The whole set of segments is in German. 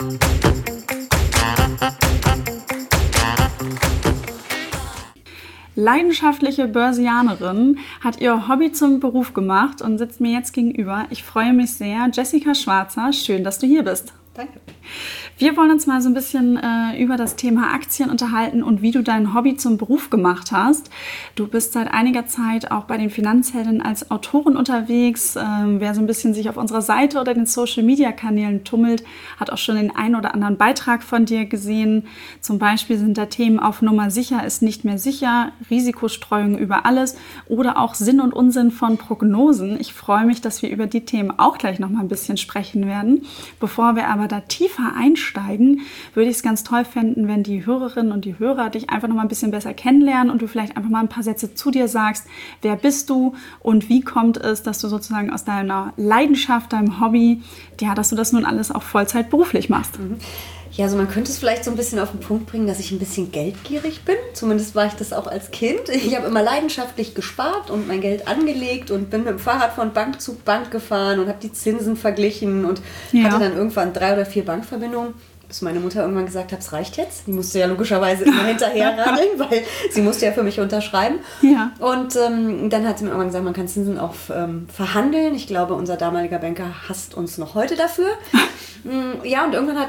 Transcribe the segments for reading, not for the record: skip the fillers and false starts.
Leidenschaftliche Börsianerin hat ihr Hobby zum Beruf gemacht und sitzt mir jetzt gegenüber. Ich freue mich sehr. Jessica Schwarzer, schön, dass du hier bist. Danke. Wir wollen uns mal so ein bisschen über das Thema Aktien unterhalten und wie du dein Hobby zum Beruf gemacht hast. Du bist seit einiger Zeit auch bei den Finanzhelden als Autorin unterwegs. Wer so ein bisschen sich auf unserer Seite oder den Social-Media-Kanälen tummelt, hat auch schon den einen oder anderen Beitrag von dir gesehen. Zum Beispiel sind da Themen auf Nummer sicher ist nicht mehr sicher, Risikostreuung über alles oder auch Sinn und Unsinn von Prognosen. Ich freue mich, dass wir über die Themen auch gleich noch mal ein bisschen sprechen werden. Bevor wir aber da tiefer einsteigen, würde ich es ganz toll finden, wenn die Hörerinnen und die Hörer dich einfach noch mal ein bisschen besser kennenlernen und du vielleicht einfach mal ein paar Sätze zu dir sagst. Wer bist du und wie kommt es, dass du sozusagen aus deiner Leidenschaft, deinem Hobby, ja, dass du das nun alles auch Vollzeit beruflich machst? Ja, also man könnte es vielleicht so ein bisschen auf den Punkt bringen, dass ich ein bisschen geldgierig bin. Zumindest war ich das auch als Kind. Ich habe immer leidenschaftlich gespart und mein Geld angelegt und bin mit dem Fahrrad von Bank zu Bank gefahren und habe die Zinsen verglichen und hatte dann irgendwann 3 oder 4 Bankverbindungen. Bis meine Mutter irgendwann gesagt hat, es reicht jetzt. Die musste ja logischerweise immer hinterher radeln, weil sie musste ja für mich unterschreiben. Ja. Und dann hat sie mir irgendwann gesagt, man kann Zinsen auch verhandeln. Ich glaube, unser damaliger Banker hasst uns noch heute dafür. Ja, und irgendwann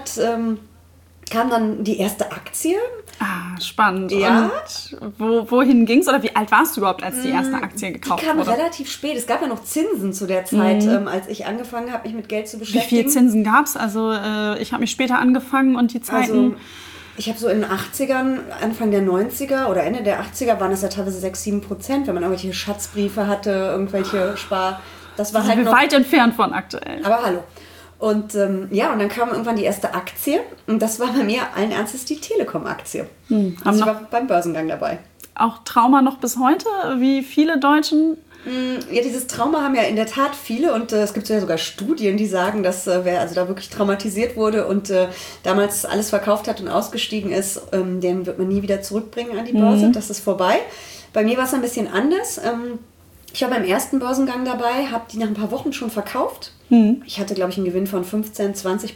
kam dann die erste Aktie. Ah, spannend. Ja. Und wohin ging es? Oder wie alt warst du überhaupt, als die erste Aktie gekauft wurde? Die kam relativ spät. Es gab ja noch Zinsen zu der Zeit, als ich angefangen habe, mich mit Geld zu beschäftigen. Wie viel Zinsen gab es? Also ich habe mich später angefangen und die Zeiten... Also, ich habe so in den 80ern, Anfang der 90er oder Ende der 80er waren das ja teilweise 6-7%, wenn man irgendwelche Schatzbriefe hatte, irgendwelche Das war halt noch weit entfernt von aktuell. Aber hallo. Und und dann kam irgendwann die erste Aktie und das war bei mir allen Ernstes die Telekom-Aktie. Also ich war beim Börsengang dabei. Auch Trauma noch bis heute, wie viele Deutschen? Ja, dieses Trauma haben ja in der Tat viele und es gibt ja sogar Studien, die sagen, dass wer also da wirklich traumatisiert wurde und damals alles verkauft hat und ausgestiegen ist, den wird man nie wieder zurückbringen an die Börse. Das ist vorbei. Bei mir war es ein bisschen anders. Ich war beim ersten Börsengang dabei, habe die nach ein paar Wochen schon verkauft. Ich hatte, glaube ich, einen Gewinn von 15-20%.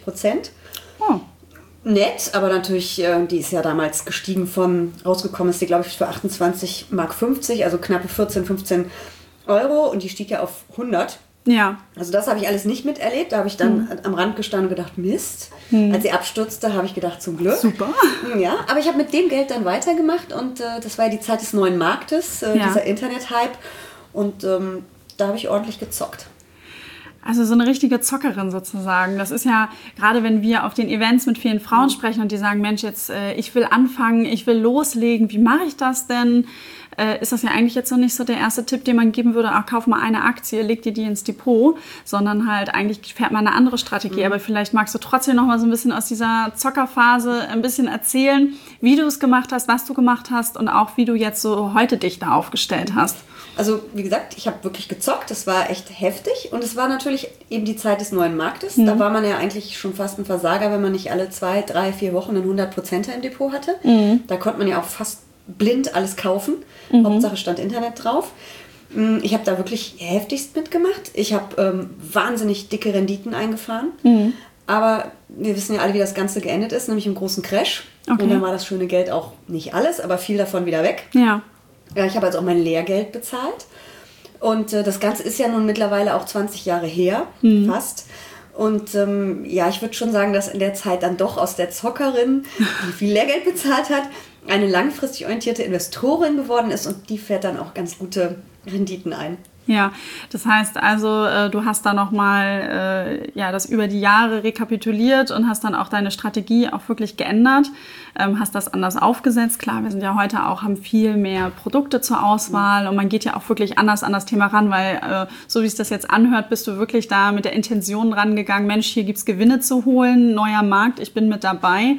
Oh. Nett, aber natürlich, die ist ja damals gestiegen rausgekommen ist die, glaube ich, für 28,50 Mark, also knappe 15 Euro und die stieg ja auf 100. Ja. Also das habe ich alles nicht miterlebt. Da habe ich dann am Rand gestanden und gedacht, Mist. Als sie abstürzte, habe ich gedacht, zum Glück. Super. Ja, aber ich habe mit dem Geld dann weitergemacht und das war ja die Zeit des neuen Marktes, dieser Internet-Hype. Und da habe ich ordentlich gezockt. Also so eine richtige Zockerin sozusagen. Das ist ja, gerade wenn wir auf den Events mit vielen Frauen sprechen und die sagen, Mensch, jetzt ich will anfangen, ich will loslegen, wie mache ich das denn? Ist das ja eigentlich jetzt noch nicht so der erste Tipp, den man geben würde, kauf mal eine Aktie, leg dir die ins Depot, sondern halt eigentlich fährt man eine andere Strategie. Aber vielleicht magst du trotzdem noch mal so ein bisschen aus dieser Zockerphase ein bisschen erzählen, wie du es gemacht hast, was du gemacht hast und auch wie du jetzt so heute dich da aufgestellt hast. Also wie gesagt, ich habe wirklich gezockt, das war echt heftig und es war natürlich eben die Zeit des neuen Marktes. Da war man ja eigentlich schon fast ein Versager, wenn man nicht alle 2, 3, 4 Wochen einen 100%er im Depot hatte. Da konnte man ja auch fast blind alles kaufen. Hauptsache stand Internet drauf. Ich habe da wirklich heftigst mitgemacht. Ich habe wahnsinnig dicke Renditen eingefahren. Aber wir wissen ja alle, wie das Ganze geendet ist, nämlich im großen Crash. Okay. Und dann war das schöne Geld auch nicht alles, aber viel davon wieder weg. Ja. Ja, ich habe also auch mein Lehrgeld bezahlt. Und das Ganze ist ja nun mittlerweile auch 20 Jahre her, fast. Und ich würde schon sagen, dass in der Zeit dann doch aus der Zockerin, die viel Lehrgeld bezahlt hat, eine langfristig orientierte Investorin geworden ist und die fährt dann auch ganz gute Renditen ein. Ja, das heißt also, du hast da nochmal das über die Jahre rekapituliert und hast dann auch deine Strategie auch wirklich geändert, hast das anders aufgesetzt. Klar, wir sind ja heute auch, haben viel mehr Produkte zur Auswahl und man geht ja auch wirklich anders an das Thema ran, weil so wie es das jetzt anhört, bist du wirklich da mit der Intention rangegangen, Mensch, hier gibt's Gewinne zu holen, neuer Markt, ich bin mit dabei.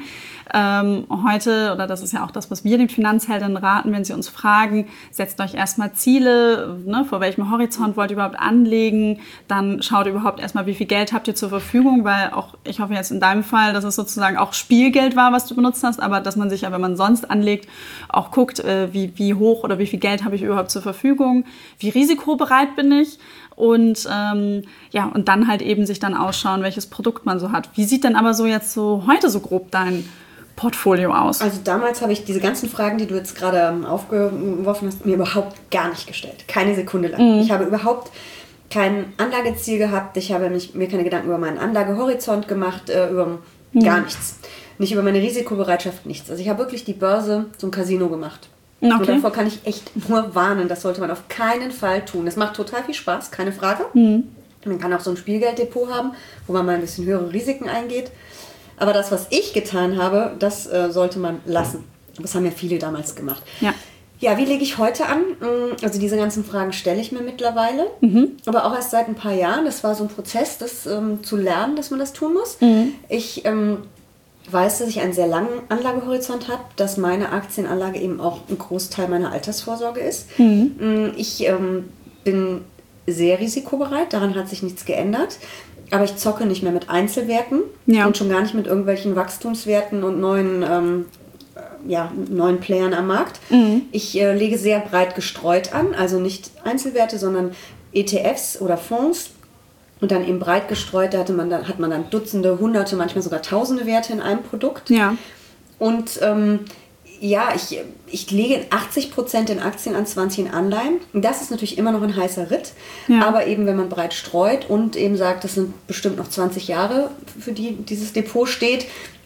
Heute, oder das ist ja auch das, was wir den Finanzhelden raten, wenn sie uns fragen, setzt euch erstmal Ziele, ne, vor welchem Horizont wollt ihr überhaupt anlegen, dann schaut überhaupt erstmal, wie viel Geld habt ihr zur Verfügung, weil auch ich hoffe jetzt in deinem Fall, dass es sozusagen auch Spielgeld war, was du benutzt hast, aber dass man sich ja, wenn man sonst anlegt, auch guckt, wie hoch oder wie viel Geld habe ich überhaupt zur Verfügung, wie risikobereit bin ich und und dann halt eben sich dann ausschauen, welches Produkt man so hat. Wie sieht denn aber so jetzt so heute so grob dein Portfolio aus? Also damals habe ich diese ganzen Fragen, die du jetzt gerade aufgeworfen hast, mir überhaupt gar nicht gestellt. Keine Sekunde lang. Ich habe überhaupt kein Anlageziel gehabt. Ich habe mir keine Gedanken über meinen Anlagehorizont gemacht, über gar nichts. Nicht über meine Risikobereitschaft, nichts. Also ich habe wirklich die Börse zum Casino gemacht. Okay. Und davor kann ich echt nur warnen. Das sollte man auf keinen Fall tun. Das macht total viel Spaß, keine Frage. Man kann auch so ein Spielgelddepot haben, wo man mal ein bisschen höhere Risiken eingeht. Aber das, was ich getan habe, das sollte man lassen. Das haben ja viele damals gemacht. Ja, wie lege ich heute an? Also diese ganzen Fragen stelle ich mir mittlerweile. Aber auch erst seit ein paar Jahren. Das war so ein Prozess, das zu lernen, dass man das tun muss. Ich weiß, dass ich einen sehr langen Anlagehorizont habe, dass meine Aktienanlage eben auch ein Großteil meiner Altersvorsorge ist. Ich bin sehr risikobereit, daran hat sich nichts geändert. Aber ich zocke nicht mehr mit Einzelwerten und schon gar nicht mit irgendwelchen Wachstumswerten und neuen Playern am Markt. Ich lege sehr breit gestreut an, also nicht Einzelwerte, sondern ETFs oder Fonds. Und dann eben breit gestreut, da hat man dann Dutzende, Hunderte, manchmal sogar Tausende Werte in einem Produkt. Und ich lege 80% in Aktien an, 20% in Anleihen. Das ist natürlich immer noch ein heißer Ritt. Aber eben, wenn man breit streut und eben sagt, das sind bestimmt noch 20 Jahre, für die dieses Depot steht,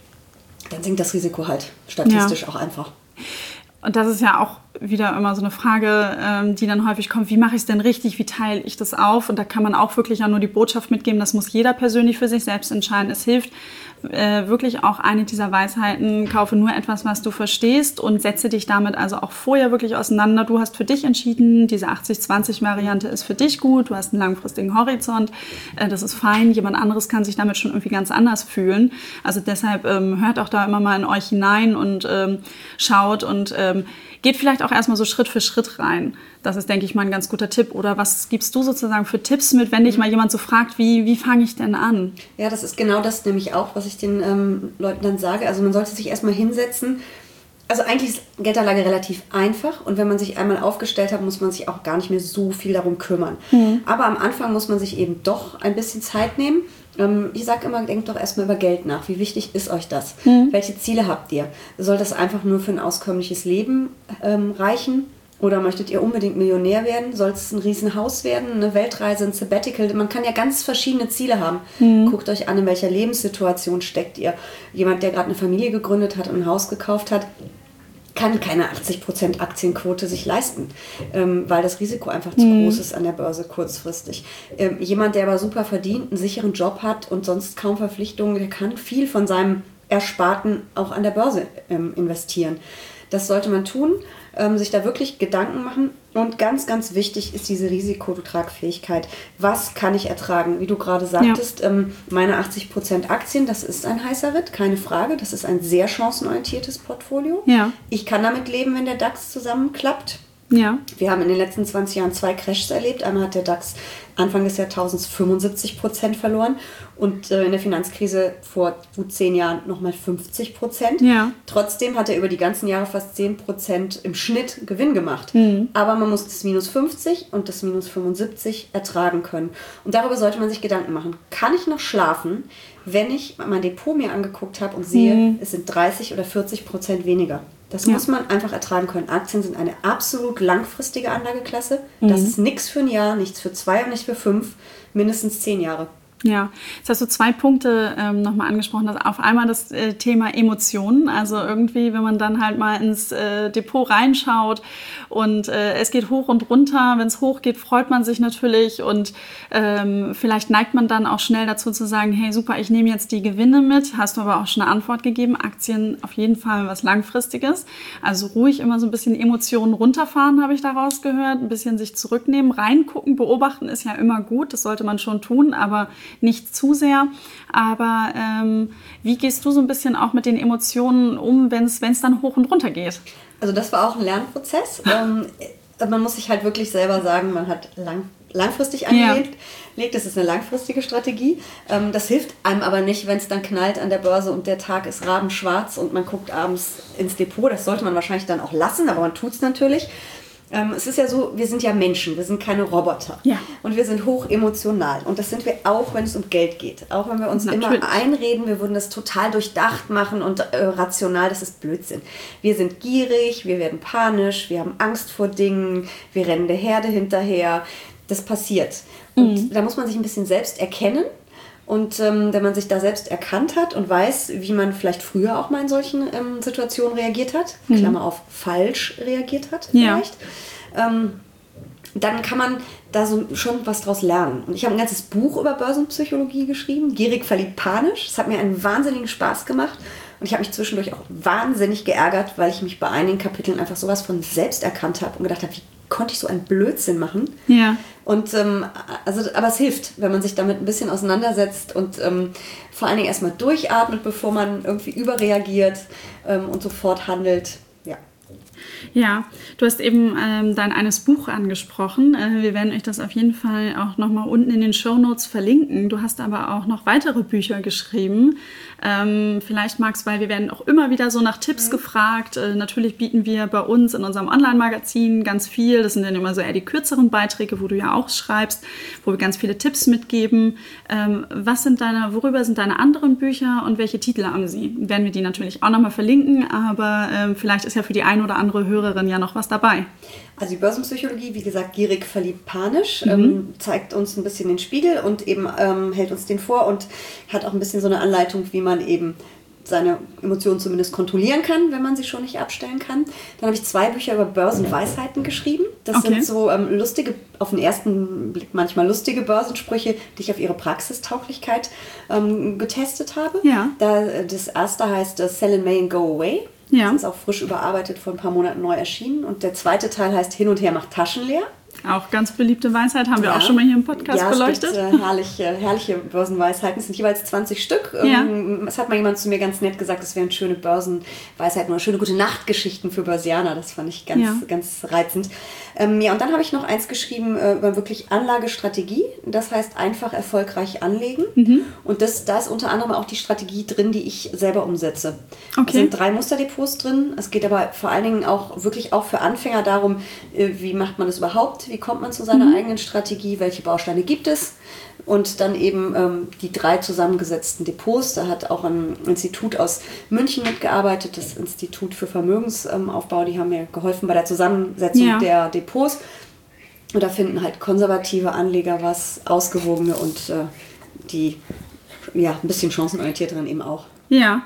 dann sinkt das Risiko halt statistisch auch einfach. Und das ist ja auch wieder immer so eine Frage, die dann häufig kommt, wie mache ich es denn richtig, wie teile ich das auf? Und da kann man auch wirklich ja nur die Botschaft mitgeben, das muss jeder persönlich für sich selbst entscheiden. Es hilft wirklich auch eine dieser Weisheiten, kaufe nur etwas, was du verstehst und setze dich damit also auch vorher wirklich auseinander. Du hast für dich entschieden, diese 80-20-Variante ist für dich gut, du hast einen langfristigen Horizont, das ist fein, jemand anderes kann sich damit schon irgendwie ganz anders fühlen. Also deshalb hört auch da immer mal in euch hinein und schaut und geht vielleicht auch erstmal so Schritt für Schritt rein. Das ist, denke ich, mal ein ganz guter Tipp. Oder was gibst du sozusagen für Tipps mit, wenn dich mal jemand so fragt, wie fange ich denn an? Ja, das ist genau das nämlich auch, was ich den Leuten dann sage. Also man sollte sich erstmal hinsetzen. Also eigentlich ist Geldanlage relativ einfach und wenn man sich einmal aufgestellt hat, muss man sich auch gar nicht mehr so viel darum kümmern. Aber am Anfang muss man sich eben doch ein bisschen Zeit nehmen. Ich sage immer, denkt doch erstmal über Geld nach. Wie wichtig ist euch das? Welche Ziele habt ihr? Soll das einfach nur für ein auskömmliches Leben reichen? Oder möchtet ihr unbedingt Millionär werden? Soll es ein Riesenhaus werden, eine Weltreise, ein Sabbatical? Man kann ja ganz verschiedene Ziele haben. Guckt euch an, in welcher Lebenssituation steckt ihr. Jemand, der gerade eine Familie gegründet hat und ein Haus gekauft hat, kann keine 80% Aktienquote sich leisten, weil das Risiko einfach zu groß ist an der Börse kurzfristig. Jemand, der aber super verdient, einen sicheren Job hat und sonst kaum Verpflichtungen, der kann viel von seinem Ersparten auch an der Börse investieren. Das sollte man tun, sich da wirklich Gedanken machen. Und ganz, ganz wichtig ist diese Risikotragfähigkeit. Was kann ich ertragen? Wie du gerade sagtest, meine 80% Aktien, das ist ein heißer Ritt, keine Frage. Das ist ein sehr chancenorientiertes Portfolio. Ich kann damit leben, wenn der DAX zusammenklappt. Wir haben in den letzten 20 Jahren 2 Crashs erlebt. Einmal hat der DAX Anfang des Jahrtausends 75% verloren und in der Finanzkrise vor gut 10 Jahren nochmal 50%. Trotzdem hat er über die ganzen Jahre fast 10% im Schnitt Gewinn gemacht. Aber man muss das minus 50 und das minus 75 ertragen können. Und darüber sollte man sich Gedanken machen. Kann ich noch schlafen, wenn ich mein Depot mir angeguckt habe und sehe, es sind 30 oder 40% weniger? Das muss man einfach ertragen können. Aktien sind eine absolut langfristige Anlageklasse. Das ist nichts für ein Jahr, nichts für 2 und nicht für 5, mindestens 10 Jahre. Ja, jetzt hast du 2 Punkte nochmal angesprochen. Also auf einmal das Thema Emotionen. Also irgendwie, wenn man dann halt mal ins Depot reinschaut und es geht hoch und runter. Wenn es hoch geht, freut man sich natürlich und vielleicht neigt man dann auch schnell dazu zu sagen, hey super, ich nehme jetzt die Gewinne mit. Hast du aber auch schon eine Antwort gegeben. Aktien auf jeden Fall was Langfristiges. Also ruhig immer so ein bisschen Emotionen runterfahren, habe ich daraus gehört. Ein bisschen sich zurücknehmen, reingucken, beobachten ist ja immer gut. Das sollte man schon tun, aber nicht zu sehr, aber wie gehst du so ein bisschen auch mit den Emotionen um, wenn es dann hoch und runter geht? Also das war auch ein Lernprozess. Man muss sich halt wirklich selber sagen, man hat langfristig angelegt. Das ist eine langfristige Strategie. Das hilft einem aber nicht, wenn es dann knallt an der Börse und der Tag ist rabenschwarz und man guckt abends ins Depot. Das sollte man wahrscheinlich dann auch lassen, aber man tut es natürlich. Es ist ja so, wir sind ja Menschen, wir sind keine Roboter. Ja. Und wir sind hoch emotional. Und das sind wir auch, wenn es um Geld geht. Auch wenn wir uns immer einreden, wir würden das total durchdacht machen und rational, das ist Blödsinn. Wir sind gierig, wir werden panisch, wir haben Angst vor Dingen, wir rennen der Herde hinterher. Das passiert. Und da muss man sich ein bisschen selbst erkennen. Und wenn man sich da selbst erkannt hat und weiß, wie man vielleicht früher auch mal in solchen Situationen reagiert hat, Klammer auf, falsch reagiert hat vielleicht, dann kann man da so schon was draus lernen. Und ich habe ein ganzes Buch über Börsenpsychologie geschrieben, Gierig, verliebt, panisch. Es hat mir einen wahnsinnigen Spaß gemacht. Und ich habe mich zwischendurch auch wahnsinnig geärgert, weil ich mich bei einigen Kapiteln einfach sowas von selbst erkannt habe und gedacht habe, wie konnte ich so einen Blödsinn machen? Ja. Und aber es hilft, wenn man sich damit ein bisschen auseinandersetzt und vor allen Dingen erstmal durchatmet, bevor man irgendwie überreagiert und sofort handelt. Ja. Ja, du hast eben dein eines Buch angesprochen. Wir werden euch das auf jeden Fall auch nochmal unten in den Shownotes verlinken. Du hast aber auch noch weitere Bücher geschrieben. Vielleicht magst, weil wir werden auch immer wieder so nach Tipps gefragt. Natürlich bieten wir bei uns in unserem Online-Magazin ganz viel. Das sind dann immer so eher die kürzeren Beiträge, wo du ja auch schreibst, wo wir ganz viele Tipps mitgeben. Worüber sind deine anderen Bücher und welche Titel haben sie? Werden wir die natürlich auch nochmal verlinken, aber vielleicht ist ja für die ein oder andere Hörerin ja noch was dabei. Also die Börsenpsychologie, wie gesagt, Gierig, verliebt, panisch, zeigt uns ein bisschen den Spiegel und eben hält uns den vor und hat auch ein bisschen so eine Anleitung, wie man eben seine Emotionen zumindest kontrollieren kann, wenn man sie schon nicht abstellen kann. Dann habe ich 2 Bücher über Börsenweisheiten geschrieben. Das sind so lustige, auf den ersten Blick manchmal lustige Börsensprüche, die ich auf ihre Praxistauglichkeit getestet habe. Ja. Das erste heißt Sell in May and Go Away. Ja. Das ist auch frisch überarbeitet, vor ein paar Monaten neu erschienen. Und der zweite Teil heißt Hin und her macht Taschen leer. Auch ganz beliebte Weisheit, haben wir auch schon mal hier im Podcast beleuchtet. Ja, es gibt herrliche Börsenweisheiten. Es sind jeweils 20 Stück. Ja. Es hat mal jemand zu mir ganz nett gesagt, es wären schöne Börsenweisheiten oder schöne Gute-Nacht-Geschichten für Börsianer. Das fand ich ganz reizend. Und dann habe ich noch eins geschrieben über wirklich Anlagestrategie. Das heißt einfach erfolgreich anlegen. Und da ist unter anderem auch die Strategie drin, die ich selber umsetze. Es sind 3 Musterdepots drin. Es geht aber vor allen Dingen auch wirklich auch für Anfänger darum, wie macht man das überhaupt? Wie kommt man zu seiner eigenen Strategie? Welche Bausteine gibt es? Und dann eben die 3 zusammengesetzten Depots. Da hat auch ein Institut aus München mitgearbeitet, das Institut für Vermögensaufbau. Die haben mir geholfen bei der Zusammensetzung der Depots. Und da finden halt konservative Anleger was, ausgewogene und die ein bisschen chancenorientierteren eben auch. Ja.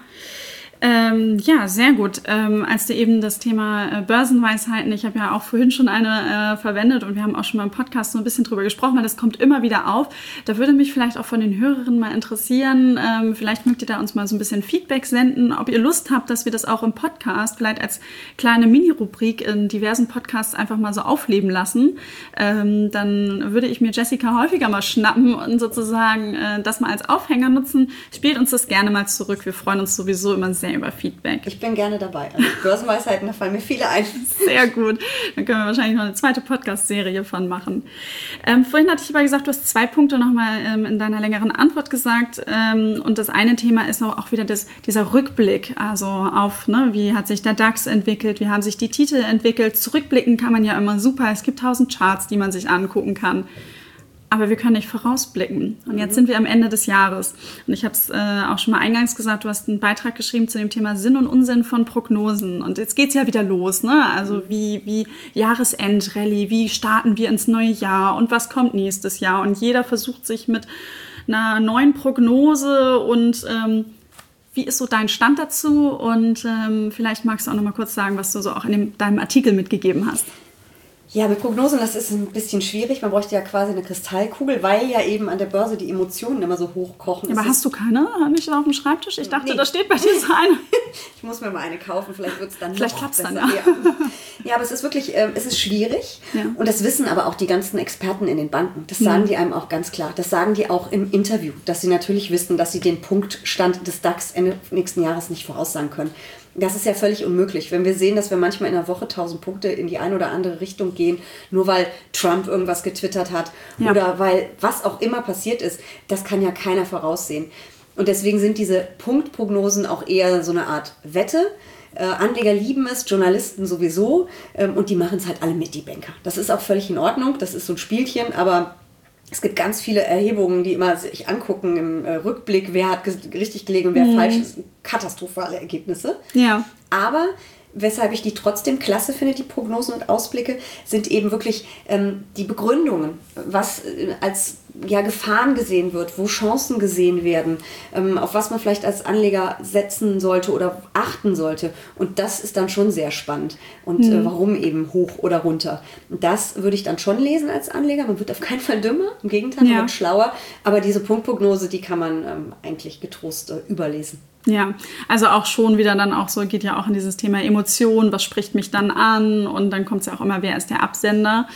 Sehr gut. Als du eben das Thema Börsenweisheiten, ich habe ja auch vorhin schon eine verwendet und wir haben auch schon mal im Podcast so ein bisschen drüber gesprochen, weil das kommt immer wieder auf. Da würde mich vielleicht auch von den Hörerinnen mal interessieren, vielleicht mögt ihr da uns mal so ein bisschen Feedback senden, ob ihr Lust habt, dass wir das auch im Podcast vielleicht als kleine Mini-Rubrik in diversen Podcasts einfach mal so aufleben lassen. Dann würde ich mir Jessica häufiger mal schnappen und sozusagen das mal als Aufhänger nutzen. Spielt uns das gerne mal zurück. Wir freuen uns sowieso immer sehr über Feedback. Ich bin gerne dabei. Also Börsenweisheiten, da fallen mir viele ein. Sehr gut. Dann können wir wahrscheinlich noch eine zweite Podcast-Serie von machen. Vorhin hatte ich aber gesagt, du hast 2 Punkte nochmal in deiner längeren Antwort gesagt. Und das eine Thema ist auch wieder dieser Rückblick. Also auf, wie hat sich der DAX entwickelt, wie haben sich die Titel entwickelt. Zurückblicken kann man ja immer super. Es gibt 1000 Charts, die man sich angucken kann. Aber wir können nicht vorausblicken. Und jetzt sind wir am Ende des Jahres. Und ich habe es auch schon mal eingangs gesagt, du hast einen Beitrag geschrieben zu dem Thema Sinn und Unsinn von Prognosen. Und jetzt geht's ja wieder los, ne? Also wie Jahresendrallye, wie starten wir ins neue Jahr und was kommt nächstes Jahr? Und jeder versucht sich mit einer neuen Prognose und wie ist so dein Stand dazu? Und vielleicht magst du auch noch mal kurz sagen, was du so auch in deinem Artikel mitgegeben hast. Ja, mit Prognosen, das ist ein bisschen schwierig. Man bräuchte ja quasi eine Kristallkugel, weil ja eben an der Börse die Emotionen immer so hochkochen. Ja, aber hast du keine? Nicht auf dem Schreibtisch? Ich dachte, da steht bei dir so eine. Ich muss mir mal eine kaufen, vielleicht wird es dann vielleicht klappt es dann, ja. Ja, aber es ist wirklich, es ist schwierig. Ja. Und das wissen aber auch die ganzen Experten in den Banken. Das sagen die einem auch ganz klar. Das sagen die auch im Interview, dass sie natürlich wissen, dass sie den Punktstand des DAX Ende nächsten Jahres nicht voraussagen können. Das ist ja völlig unmöglich. Wenn wir sehen, dass wir manchmal in einer Woche 1000 Punkte in die eine oder andere Richtung gehen, gehen, nur weil Trump irgendwas getwittert hat oder weil was auch immer passiert ist, das kann ja keiner voraussehen. Und deswegen sind diese Punktprognosen auch eher so eine Art Wette. Anleger lieben es, Journalisten sowieso und die machen es halt alle mit, die Banker. Das ist auch völlig in Ordnung, das ist so ein Spielchen, aber es gibt ganz viele Erhebungen, die immer sich angucken im Rückblick, wer hat richtig gelegen und wer falsch ist. Katastrophale Ergebnisse. Ja. Aber weshalb ich die trotzdem klasse finde, die Prognosen und Ausblicke, sind eben wirklich die Begründungen, was als Gefahren gesehen wird, wo Chancen gesehen werden, auf was man vielleicht als Anleger setzen sollte oder achten sollte. Und das ist dann schon sehr spannend. Und warum eben hoch oder runter. Das würde ich dann schon lesen als Anleger. Man wird auf keinen Fall dümmer, im Gegenteil, man wird schlauer. Aber diese Punktprognose, die kann man eigentlich getrost überlesen. Ja, also auch schon wieder dann auch so, geht ja auch in dieses Thema Emotionen, was spricht mich dann an, und dann kommt es ja auch immer, wer ist der Absender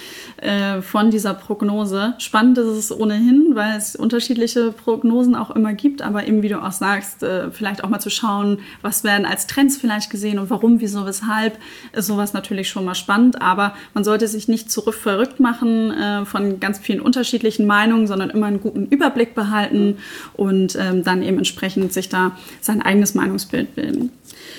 von dieser Prognose. Spannend ist es ohnehin, weil es unterschiedliche Prognosen auch immer gibt, aber eben, wie du auch sagst, vielleicht auch mal zu schauen, was werden als Trends vielleicht gesehen und warum, wieso, weshalb, ist sowas natürlich schon mal spannend, aber man sollte sich nicht verrückt machen von ganz vielen unterschiedlichen Meinungen, sondern immer einen guten Überblick behalten und dann eben entsprechend sich da sein eigenes Meinungsbild bilden.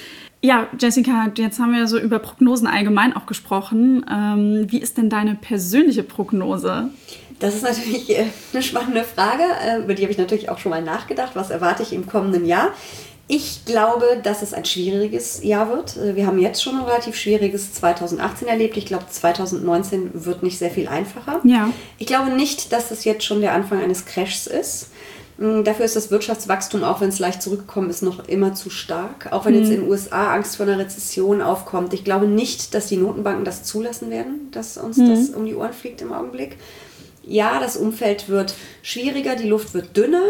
Ja, Jessica, jetzt haben wir so über Prognosen allgemein auch gesprochen. Wie ist denn deine persönliche Prognose? Das ist natürlich eine spannende Frage, über die habe ich natürlich auch schon mal nachgedacht. Was erwarte ich im kommenden Jahr? Ich glaube, dass es ein schwieriges Jahr wird. Wir haben jetzt schon ein relativ schwieriges 2018 erlebt. Ich glaube, 2019 wird nicht sehr viel einfacher. Ja. Ich glaube nicht, dass es jetzt schon der Anfang eines Crashs ist. Dafür ist das Wirtschaftswachstum, auch wenn es leicht zurückgekommen ist, noch immer zu stark. Auch wenn jetzt in den USA Angst vor einer Rezession aufkommt. Ich glaube nicht, dass die Notenbanken das zulassen werden, dass uns das um die Ohren fliegt im Augenblick. Ja, das Umfeld wird schwieriger, die Luft wird dünner.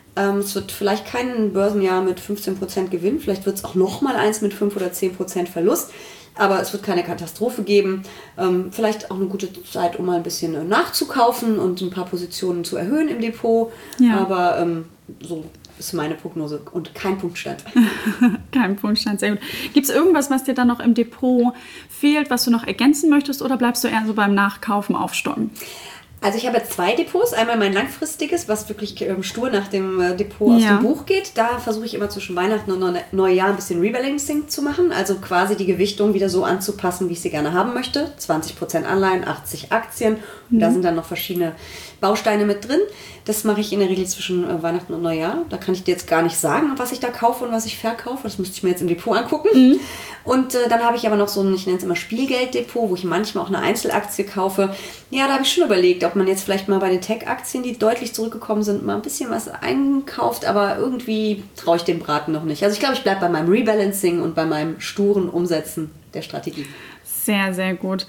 Es wird vielleicht kein Börsenjahr mit 15% Gewinn. Vielleicht wird es auch nochmal eins mit 5 oder 10% Verlust. Aber es wird keine Katastrophe geben. Vielleicht auch eine gute Zeit, um mal ein bisschen nachzukaufen und ein paar Positionen zu erhöhen im Depot. Ja. Aber so ist meine Prognose und kein Punktstand. Kein Punktstand, sehr gut. Gibt es irgendwas, was dir dann noch im Depot fehlt, was du noch ergänzen möchtest, oder bleibst du eher so beim Nachkaufen aufstocken? Also ich habe jetzt 2 Depots. Einmal mein langfristiges, was wirklich stur nach dem Depot aus dem Buch geht. Da versuche ich immer zwischen Weihnachten und Neujahr ein bisschen Rebalancing zu machen. Also quasi die Gewichtung wieder so anzupassen, wie ich sie gerne haben möchte. 20% Anleihen, 80 Aktien. Und da sind dann noch verschiedene Bausteine mit drin. Das mache ich in der Regel zwischen Weihnachten und Neujahr. Da kann ich dir jetzt gar nicht sagen, was ich da kaufe und was ich verkaufe. Das müsste ich mir jetzt im Depot angucken. Und dann habe ich aber noch so ein, ich nenne es immer Spielgelddepot, wo ich manchmal auch eine Einzelaktie kaufe. Ja, da habe ich schon überlegt, ob man jetzt vielleicht mal bei den Tech-Aktien, die deutlich zurückgekommen sind, mal ein bisschen was einkauft. Aber irgendwie traue ich dem Braten noch nicht. Also ich glaube, ich bleibe bei meinem Rebalancing und bei meinem sturen Umsetzen der Strategie. Sehr, sehr gut.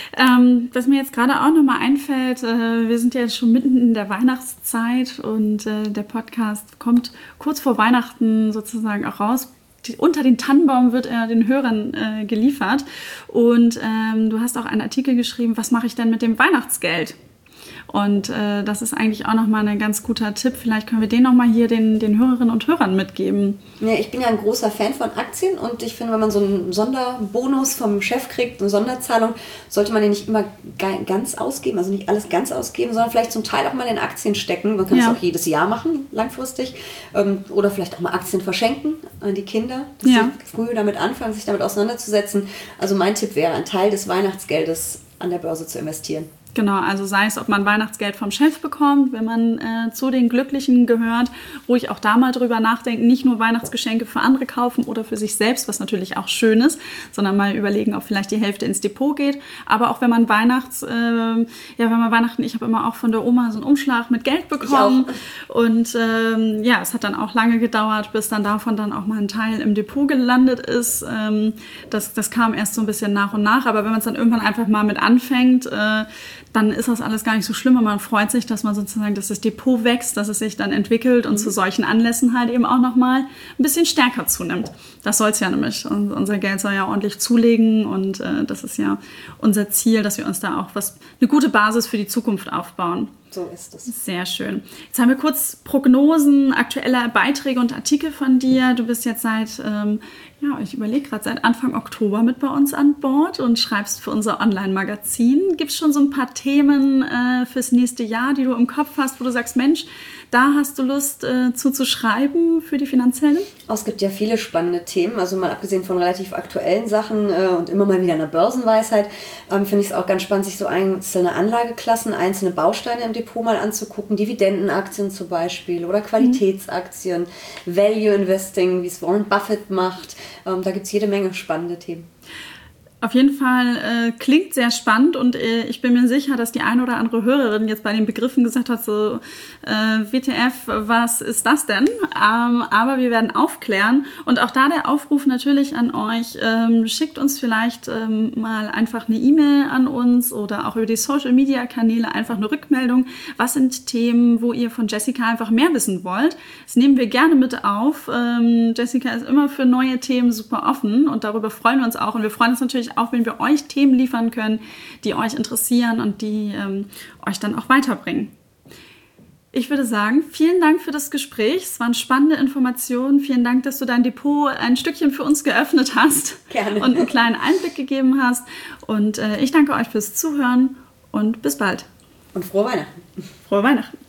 Was mir jetzt gerade auch nochmal einfällt, wir sind ja jetzt schon mitten in der Weihnachtszeit und der Podcast kommt kurz vor Weihnachten sozusagen auch raus. Unter den Tannenbaum wird er den Hörern geliefert. Und du hast auch einen Artikel geschrieben, was mache ich denn mit dem Weihnachtsgeld? Und das ist eigentlich auch nochmal ein ganz guter Tipp. Vielleicht können wir den nochmal hier den Hörerinnen und Hörern mitgeben. Ja, ich bin ja ein großer Fan von Aktien und ich finde, wenn man so einen Sonderbonus vom Chef kriegt, eine Sonderzahlung, sollte man den nicht immer ganz ausgeben, also nicht alles ganz ausgeben, sondern vielleicht zum Teil auch mal in Aktien stecken. Man kann es auch jedes Jahr machen, langfristig. Oder vielleicht auch mal Aktien verschenken an die Kinder, dass sie früh damit anfangen, sich damit auseinanderzusetzen. Also mein Tipp wäre, einen Teil des Weihnachtsgeldes an der Börse zu investieren. Genau, also sei es, ob man Weihnachtsgeld vom Chef bekommt, wenn man zu den Glücklichen gehört, ruhig auch da mal drüber nachdenken, nicht nur Weihnachtsgeschenke für andere kaufen oder für sich selbst, was natürlich auch schön ist, sondern mal überlegen, ob vielleicht die Hälfte ins Depot geht. Aber auch wenn man Weihnachten, ich habe immer auch von der Oma so einen Umschlag mit Geld bekommen. Und es hat dann auch lange gedauert, bis dann davon dann auch mal ein Teil im Depot gelandet ist. Das kam erst so ein bisschen nach und nach, aber wenn man es dann irgendwann einfach mal mit anfängt, dann ist das alles gar nicht so schlimm und man freut sich, dass man sozusagen, dass das Depot wächst, dass es sich dann entwickelt und zu solchen Anlässen halt eben auch nochmal ein bisschen stärker zunimmt. Das soll es ja nämlich. Und unser Geld soll ja ordentlich zulegen und das ist ja unser Ziel, dass wir uns da auch eine gute Basis für die Zukunft aufbauen. So ist es. Sehr schön. Jetzt haben wir kurz Prognosen, aktuelle Beiträge und Artikel von dir. Du bist jetzt seit Anfang Oktober mit bei uns an Bord und schreibst für unser Online-Magazin. Gibt es schon so ein paar Themen fürs nächste Jahr, die du im Kopf hast, wo du sagst, Mensch, da hast du Lust zu schreiben für die Finanzhelden? Es gibt ja viele spannende Themen, also mal abgesehen von relativ aktuellen Sachen und immer mal wieder einer Börsenweisheit, finde ich es auch ganz spannend, sich so einzelne Anlageklassen, einzelne Bausteine im Depot mal anzugucken, Dividendenaktien zum Beispiel oder Qualitätsaktien, Value Investing, wie es Warren Buffett macht. Da gibt es jede Menge spannende Themen. Auf jeden Fall klingt sehr spannend und ich bin mir sicher, dass die eine oder andere Hörerin jetzt bei den Begriffen gesagt hat, so WTF, was ist das denn? Aber wir werden aufklären und auch da der Aufruf natürlich an euch, schickt uns vielleicht mal einfach eine E-Mail an uns oder auch über die Social-Media-Kanäle einfach eine Rückmeldung. Was sind Themen, wo ihr von Jessica einfach mehr wissen wollt? Das nehmen wir gerne mit auf. Jessica ist immer für neue Themen super offen und darüber freuen wir uns auch und wir freuen uns natürlich auch, wenn wir euch Themen liefern können, die euch interessieren und die euch dann auch weiterbringen. Ich würde sagen, vielen Dank für das Gespräch. Es waren spannende Informationen. Vielen Dank, dass du dein Depot ein Stückchen für uns geöffnet hast. Gerne. Und einen kleinen Einblick gegeben hast. Und ich danke euch fürs Zuhören und bis bald. Und frohe Weihnachten. Frohe Weihnachten.